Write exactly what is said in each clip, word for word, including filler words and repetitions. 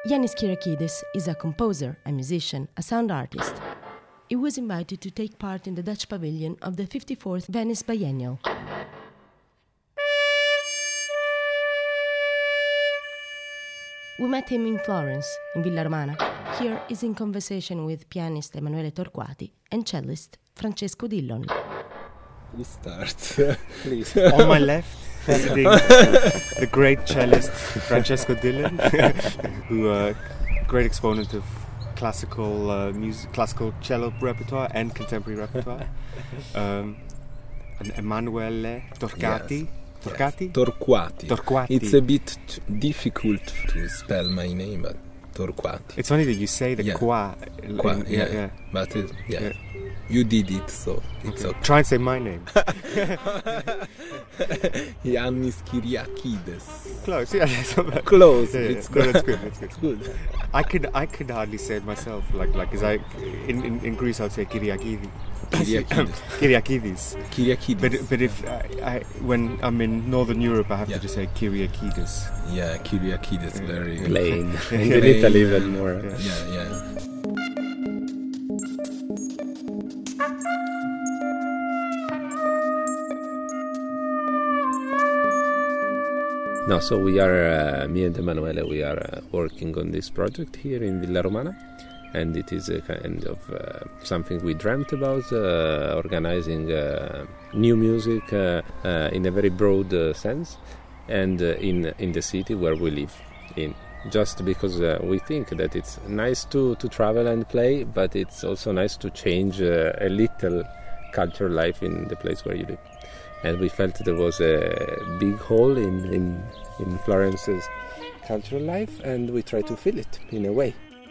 Yannis Kyriakides is a composer, a musician, a sound artist. He was invited to take part in the Dutch pavilion of the fifty-fourth Venice Biennial. We met him in Florence, in Villa Romana. Here is in conversation with pianist Emanuele Torquati and cellist Francesco Dillon. Who starts? Please. On my left, sitting the great cellist Francesco Dillon, who uh, great exponent of classical uh, music, classical cello repertoire and contemporary repertoire. Um, and Emanuele Torquati. Yes. Torquati? Torquati. Torquati. It's a bit t- difficult to spell my name, but Torquati. It's funny that you say the yeah. qua. qua in, yeah, yeah, yeah. But it, yeah. yeah. You did it, so it's okay. okay. Try and say my name. Yannis Kyriakides. Close, yeah. That's not bad. Close. Yeah, yeah, It's no, good. that's good. That's good. It's good. I could, I could hardly say it myself. Like, like, cause I, in, in, in Greece, I'd say Kyriakidis. Kyriakides. Kyriakidis. Kyriakides. But, but if I, I, when I'm in Northern Europe, I have yeah. to just say Kyriakides. Yeah, Kyriakides. Yeah. Very plain. Yeah. And in Italy, even more. Yeah. Yeah, yeah. No, so we are, uh, me and Emanuele, we are uh, working on this project here in Villa Romana, and it is a kind of uh, something we dreamt about, uh, organizing uh, new music uh, uh, in a very broad uh, sense, and uh, in in the city where we live in. Just because uh, we think that it's nice to, to travel and play, but it's also nice to change uh, a little cultural life in the place where you live. And we felt there was a big hole in, in, in Florence's cultural life, and we tried to fill it in a way.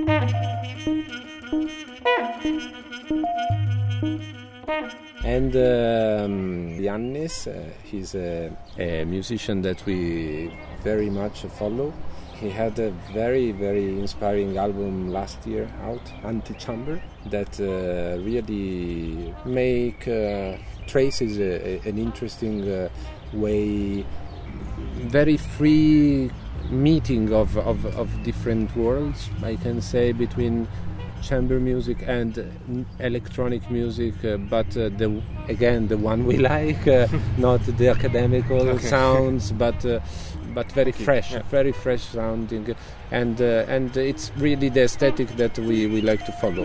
And um, Yannis, uh, he's a, a musician that we very much follow. He had a very, very inspiring album last year out, Antichamber, that uh, really make uh, traces a, a, an interesting uh, way, very free meeting of, of, of different worlds, I can say, between chamber music and electronic music, uh, but uh, the again the one we like, uh, not the academical okay. sounds, but uh, but very fresh, yeah. very fresh sounding, and uh, and it's really the aesthetic that we, we like to follow.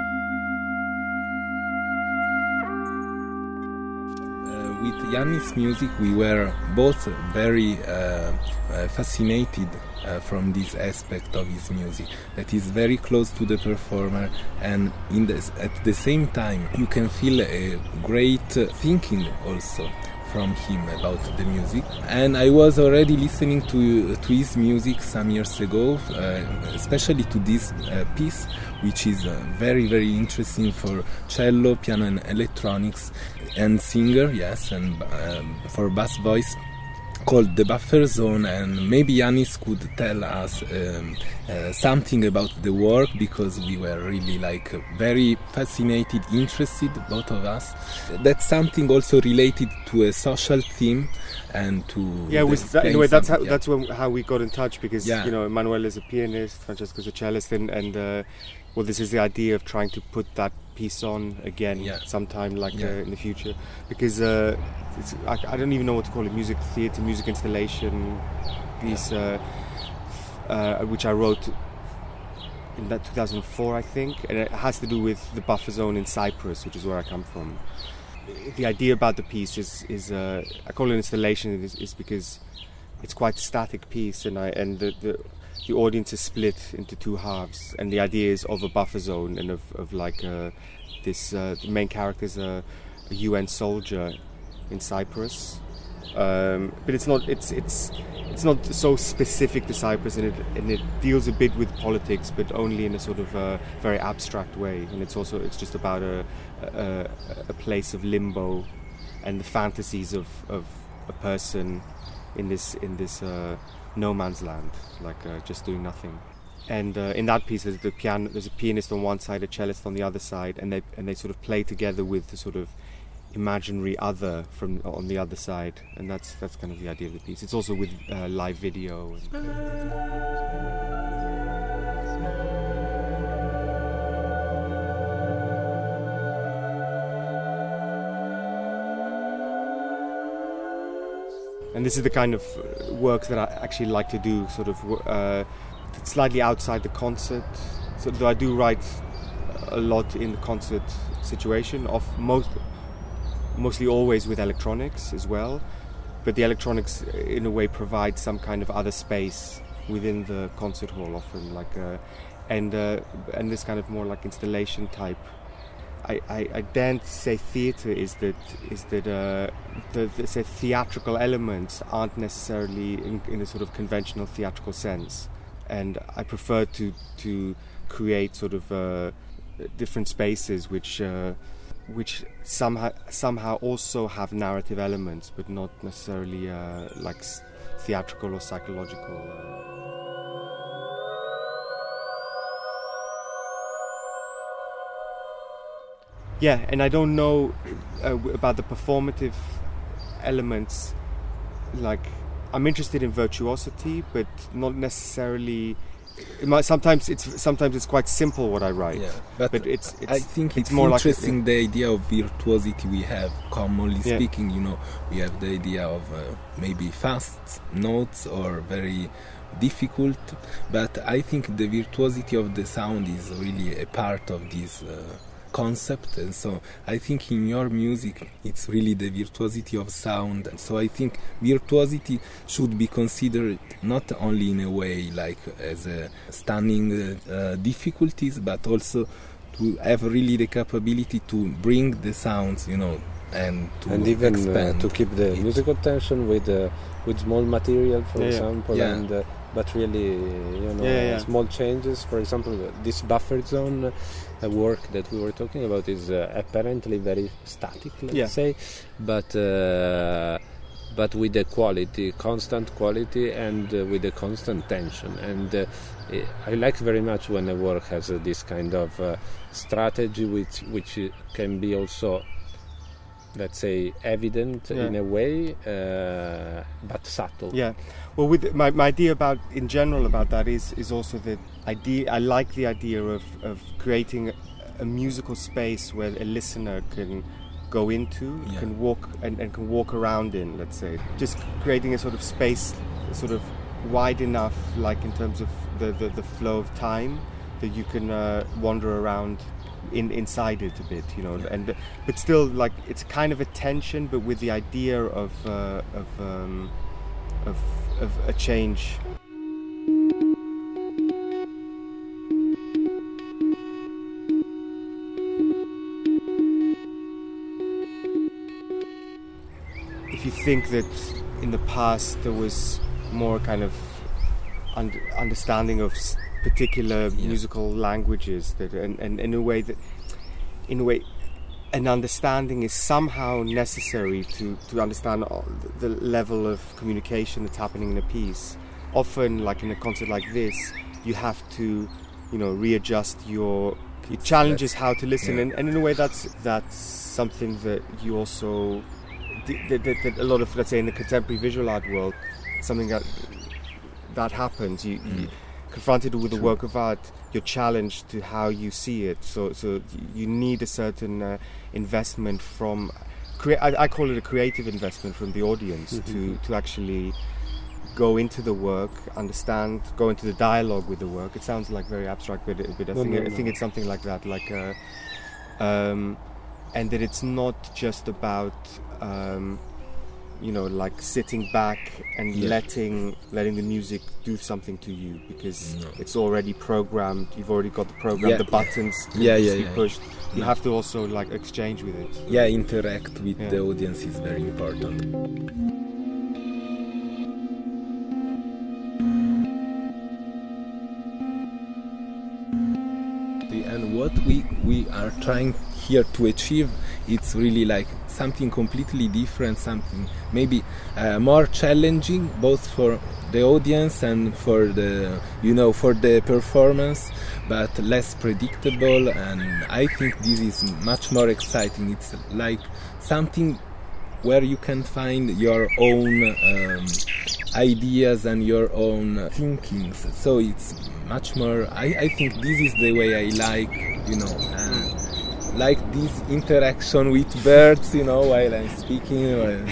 Uh, with Yannis' music, we were both very uh, uh, fascinated uh, from this aspect of his music, that is very close to the performer, and in this, at the same time you can feel a great uh, thinking also from him about the music. And I was already listening to to his music some years ago, uh, especially to this uh, piece, which is uh, very very interesting for cello, piano and electronics, and singer, yes, and um, for bass voice, called The Buffer Zone. And maybe Yannis could tell us um, uh, something about the work, because we were really like very fascinated, interested, both of us. That's something also related to a social theme and to yeah. With that, anyway, that's how yeah. that's when, how we got in touch, because yeah. you know Emanuele is a pianist, Francesco's a cellist, and and uh, well, this is the idea of trying to put that piece on again yeah. sometime like yeah. uh, in the future, because uh, it's, I, I don't even know what to call it, music theatre, music installation piece, yeah. uh, uh, which I wrote in that two thousand four, I think, and it has to do with the buffer zone in Cyprus, which is where I come from. The idea about the piece is, is uh, I call it installation, is, is because it's quite a static piece, and I and the, the the audience is split into two halves, and the idea is of a buffer zone and of, of like uh, this uh, the main character is a, a U N soldier in Cyprus, um, but it's not it's it's it's not so specific to Cyprus, and it and it deals a bit with politics, but only in a sort of uh, very abstract way, and it's also it's just about a a, a place of limbo and the fantasies of, of a person in this in this uh, no man's land, like uh, just doing nothing. And uh, in that piece, there's the piano. There's a pianist on one side, a cellist on the other side, and they and they sort of play together with the sort of imaginary other from on the other side, and that's that's kind of the idea of the piece. It's also with uh, live video. And and this is the kind of work that I actually like to do, sort of uh, slightly outside the concert. So though I do write a lot in the concert situation, of most, mostly always with electronics as well, but the electronics in a way provide some kind of other space within the concert hall, often like a, and uh, and this kind of more like installation type. I, I, I daren't say theatre is that is that uh, the, the say theatrical elements aren't necessarily in, in a sort of conventional theatrical sense, and I prefer to to create sort of uh, different spaces which uh, which somehow somehow also have narrative elements, but not necessarily uh, like theatrical or psychological. Uh. Yeah, and I don't know uh, about the performative elements. Like, I'm interested in virtuosity, but not necessarily. It might, sometimes it's sometimes it's quite simple what I write. Yeah, but, but it's, it's I think it's, it's more interesting like the idea of virtuosity we have. Commonly yeah. speaking, you know, we have the idea of uh, maybe fast notes or very difficult. But I think the virtuosity of the sound is really a part of this. Uh, concept, and so I think in your music it's really the virtuosity of sound, and so I think virtuosity should be considered not only in a way like as a stunning uh, difficulties, but also to have really the capability to bring the sounds, you know, and to and even expand uh, to keep the it. musical tension with uh, with small material, for yeah, example, yeah. and uh, but really, you know, yeah, yeah. small changes. For example, this buffer zone uh, work that we were talking about is uh, apparently very static, let's yeah. say, but uh, but with the quality, constant quality, and uh, with the constant tension. And uh, I like very much when a work has uh, this kind of uh, strategy, which which can be also, let's say, evident yeah. in a way, uh, but subtle. Yeah. Well, with my, my idea about in general about that is is also the idea. I like the idea of, of creating a, a musical space where a listener can go into, yeah. can walk and, and can walk around in. Let's say, just creating a sort of space, sort of wide enough, like in terms of the, the, the flow of time, that you can uh, wander around in inside it a bit, you know, yeah. and but still like it's kind of a tension, but with the idea of uh, of, um, of of a change. If you think that in the past there was more kind of un- understanding of particular yeah. musical languages, that and, and in a way that in a way an understanding is somehow necessary to, to understand all the level of communication that's happening in a piece. Often, like in a concert like this, you have to, you know, readjust your it challenges how to listen, yeah. and, and in a way that's that's something that you also that, that, that a lot of, let's say, in the contemporary visual art world, something that that happens. You, mm. you confronted with a work of art, you're challenged to how you see it. So, so you need a certain uh, investment from. Crea- I, I call it a creative investment from the audience mm-hmm. to to actually go into the work, understand, go into the dialogue with the work. It sounds like very abstract, but, but I no, think no, I no. think it's something like that. Like, uh, um, and that it's not just about. Um, you know, like sitting back and yeah. letting letting the music do something to you, because no. it's already programmed. You've already got the program, yeah. the buttons can yeah, just yeah, be yeah. pushed. You no. have to also like exchange with it. Yeah, interact with yeah. the audience is very important. And what we we are trying here to achieve, it's really like something completely different, something maybe uh, more challenging, both for the audience and for the, you know, for the performance, but less predictable. And I think this is much more exciting. It's like something where you can find your own um, ideas and your own thinkings. So it's much more, I, I think this is the way I like, you know, uh, like this interaction with birds, you know, while I'm speaking, or,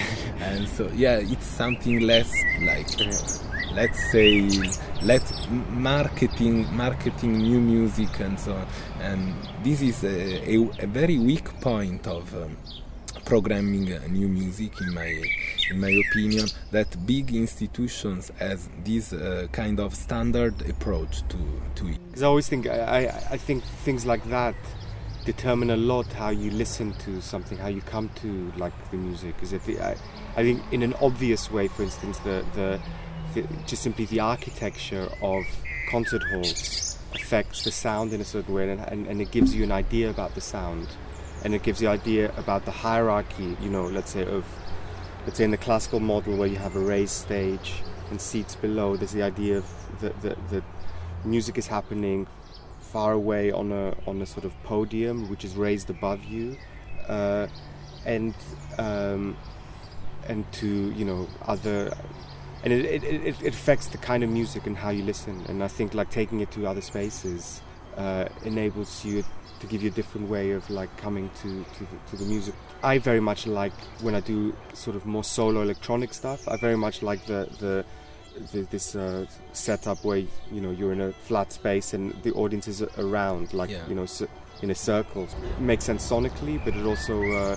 And so yeah, it's something less like, let's say, let's marketing marketing new music and so on. And this is a, a, a very weak point of um, programming new music, in my in my opinion, that big institutions has this uh, kind of standard approach to to it. Because I always think I, I think things like that determine a lot how you listen to something, how you come to like the music. Is it the, I, I think in an obvious way, for instance, the, the the just simply the architecture of concert halls affects the sound in a certain way, and, and, and it gives you an idea about the sound, and it gives you an idea about the hierarchy, you know, let's say of let's say in the classical model where you have a raised stage and seats below, there's the idea of the the, the music is happening far away on a on a sort of podium which is raised above you, uh, and um, and to you know other, and it, it, it, it affects the kind of music and how you listen. And I think like taking it to other spaces uh, enables you to give you a different way of like coming to to the, to the music. I very much like when I do sort of more solo electronic stuff. I very much like the the The, this uh, setup where you know you're in a flat space and the audience is around, like yeah. you know, in a circle. It makes sense sonically, but it also uh,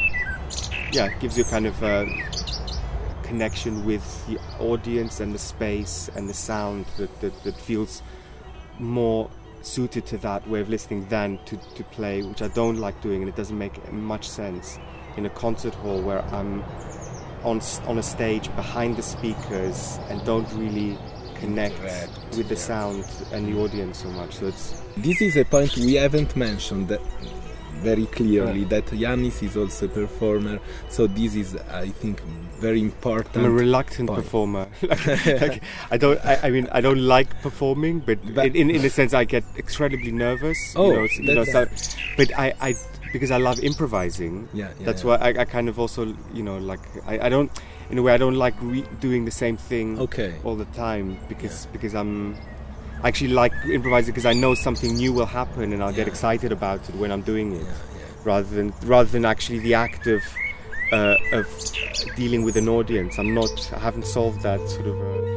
yeah gives you kind of a connection with the audience and the space and the sound that, that, that feels more suited to that way of listening than to, to play, which I don't like doing, and it doesn't make much sense in a concert hall where I'm on on a stage behind the speakers and don't really connect Interact, with the yeah. sound and the audience so much. So it's this is a point we haven't mentioned that very clearly, yeah. that Yannis is also a performer. So this is, I think, very important. I'm a reluctant point. performer. like, like, I don't. I, I mean, I don't like performing, but, but in, in in a sense, I get incredibly nervous. Oh, you know, you know so, but I. I because I love improvising, yeah, yeah, that's yeah. why I, I kind of also, you know, like I, I don't, in a way, I don't like re- doing the same thing okay. all the time because yeah. because I'm, I actually like improvising because I know something new will happen and I'll yeah. get excited about it when I'm doing it, yeah, yeah. rather than rather than actually the act of uh, of dealing with an audience. I'm not, I haven't solved that sort of. Uh,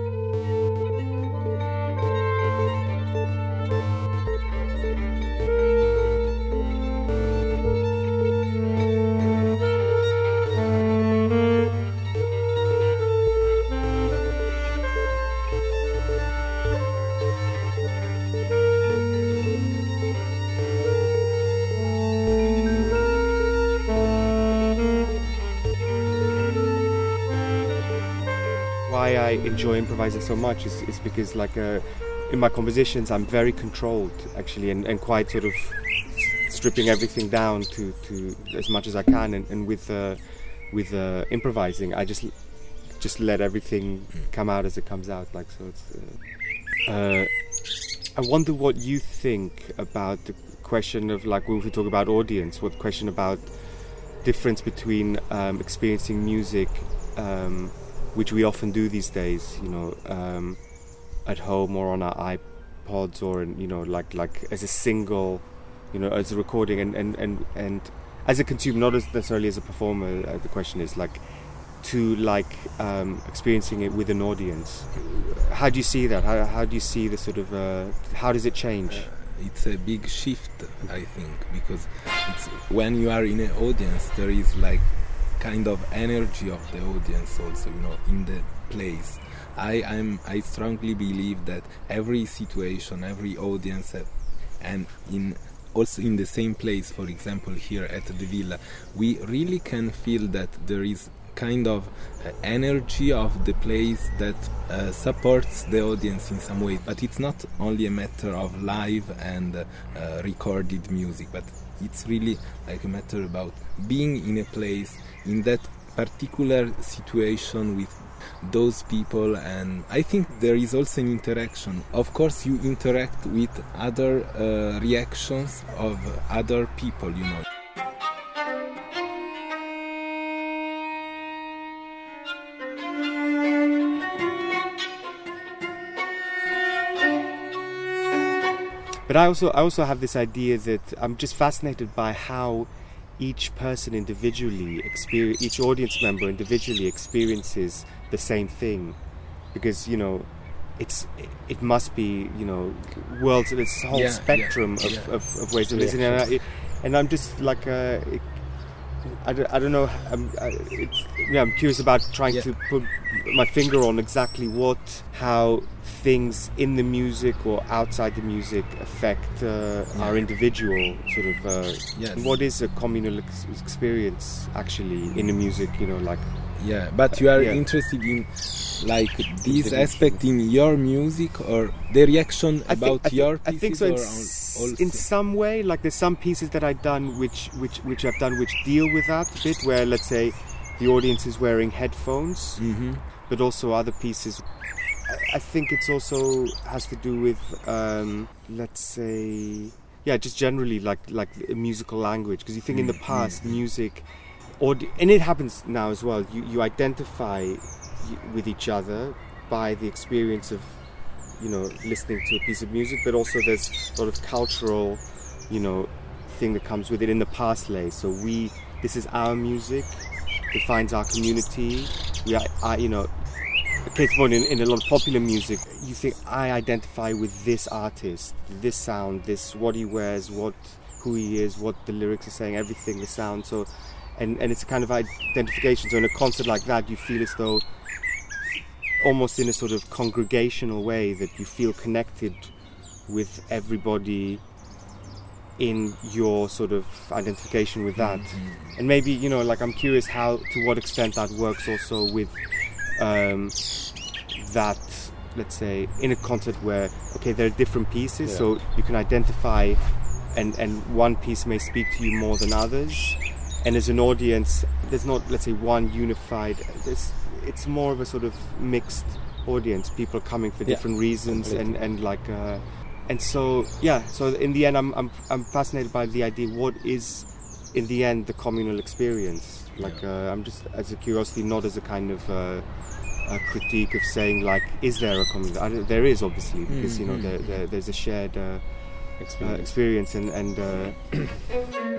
I enjoy improvising so much is, is because like uh, in my compositions I'm very controlled actually and, and quite sort of stripping everything down to, to as much as I can, and, and with uh, with uh, improvising I just just let everything come out as it comes out, like so it's uh, uh, I wonder what you think about the question of like when we talk about audience, what question about difference between um, experiencing music um, which we often do these days, you know, um, at home or on our iPods or, in, you know, like like as a single, you know, as a recording, and, and, and, and as a consumer, not as necessarily as a performer. Uh, the question is like to like um, experiencing it with an audience. How do you see that? How, how do you see the sort of? Uh, how does it change? Uh, it's a big shift, I think, because it's when you are in an audience, there is like kind of energy of the audience also, you know, in the place. I I'm I strongly believe that every situation, every audience, uh, and in also in the same place, for example here at the Villa, we really can feel that there is kind of uh, energy of the place that uh, supports the audience in some way. But it's not only a matter of live and uh, uh, recorded music, but it's really like a matter about being in a place in that particular situation with those people. And I think there is also an interaction. Of course you interact with other uh, reactions of other people, you know. But I also I also have this idea that I'm just fascinated by how each person individually experience, each audience member individually experiences the same thing, because you know it's it must be you know worlds, this whole yeah, spectrum yeah, of, yeah. of, of ways of Yeah, listening, and, I, and I'm just like uh, it, I, don't, I don't know. I'm, I, it's, yeah, I'm curious about trying Yeah. to put my finger on exactly what, how things in the music or outside the music affect uh, our individual sort of. Uh, Yes. What is a communal ex- experience actually in the music? You know, like Yeah, but you are Yeah. interested in like this aspect in your music, or the reaction I about think, I your think, I pieces, think so. In, or s- al- also in some way, like there's some pieces that I've done which which which I've done which deal with that a bit, where let's say the audience is wearing headphones, Mhm. but also other pieces. I, I think it's also has to do with um, let's say yeah, just generally like like a musical language, because you think in the past music, audi- and it happens now as well. You you identify y- with each other by the experience of you know listening to a piece of music, but also there's a lot of cultural you know thing that comes with it. In the past lay, so we this is our music, defines our community. We are, I, you know. Case point in, in a lot of popular music, you think I identify with this artist, this sound, this what he wears, what who he is, what the lyrics are saying, everything, the sound. So, and and it's a kind of identification. So in a concert like that, you feel as though, almost in a sort of congregational way, that you feel connected with everybody in your sort of identification with that. And maybe you know, like I'm curious how to what extent that works also with. Um, that let's say in a concert where okay there are different pieces, Yeah. so you can identify and and one piece may speak to you more than others, and as an audience there's not let's say one unified, it's, it's more of a sort of mixed audience, people coming for Yeah, different reasons and completely. and like uh, and so yeah so in the end I'm, I'm I'm fascinated by the idea what is in the end the communal experience, like uh, I'm just as a curiosity, not as a kind of uh, a critique of saying like is there a communal, I don't, there is obviously, because you know there, there, there's a shared uh, uh, Experience. experience and, and uh,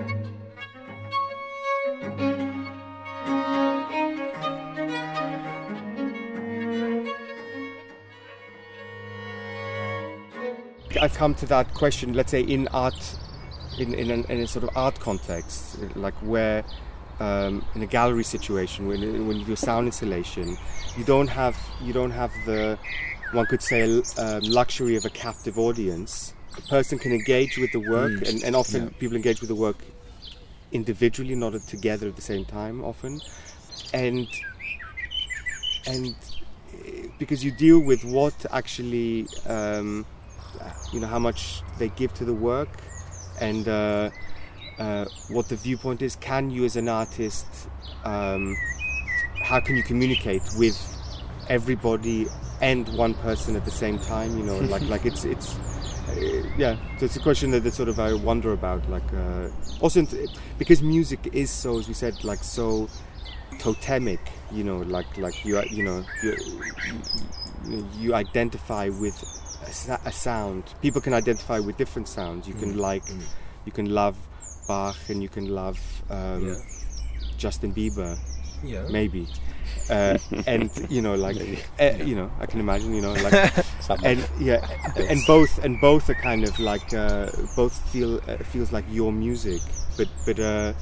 I've come to that question, let's say in art, in, in, an, in a sort of art context, like where um, in a gallery situation, when when you do sound installation, you don't have you don't have the, one could say, uh, luxury of a captive audience. The person can engage with the work, Mm. and, and often Yeah. people engage with the work individually, not together at the same time, often, and and uh, because you deal with what actually. Um, you know how much they give to the work, and uh, uh, what the viewpoint is. Can you as an artist, um, how can you communicate with everybody and one person at the same time, you know, like like it's it's uh, yeah, so it's a question that, that sort of I wonder about, like uh, also because music is so, as we said, like so totemic, you know, like like you you know you, you, you identify with a, a sound. People can identify with different sounds. You can Mm. like, Mm. you can love Bach, and you can love um, Yeah. Justin Bieber, Yeah. maybe, uh, and you know, like, uh, you know, I can imagine, you know, like, Some- and yeah, and both and both are kind of like uh, both feel uh, feels like your music, but but. Uh,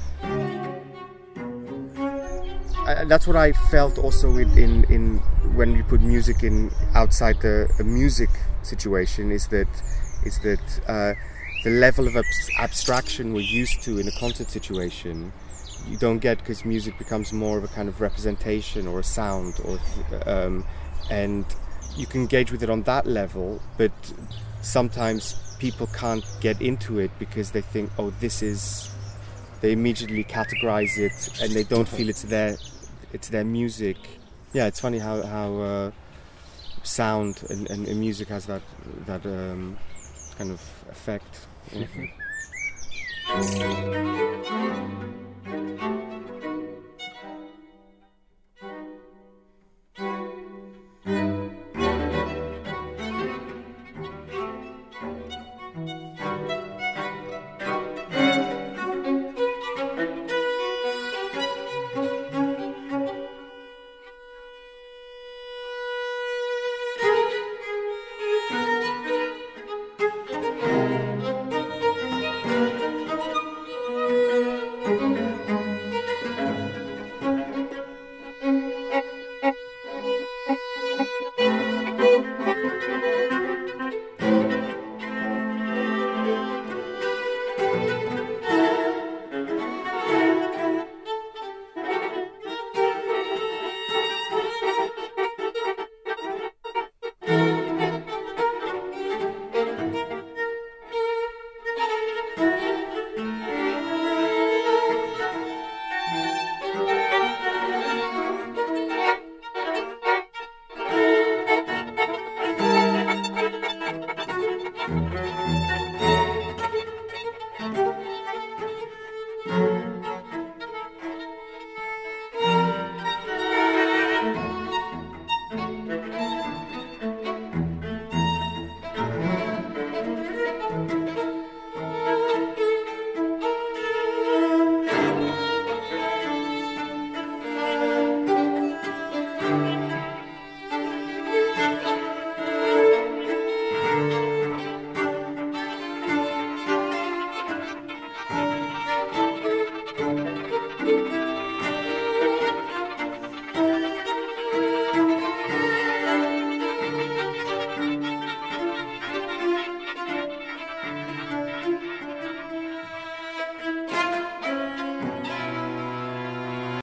I, that's what I felt also in, in, in when you put music in outside the a music situation, is that is that uh, the level of abs- abstraction we're used to in a concert situation you don't get, because music becomes more of a kind of representation or a sound, or th- um, and you can engage with it on that level, but sometimes people can't get into it because they think, oh, this is, they immediately categorize it and they don't feel it's their it's their music. Yeah, it's funny how how uh, sound and, and, and music has that that um, kind of effect. Yeah.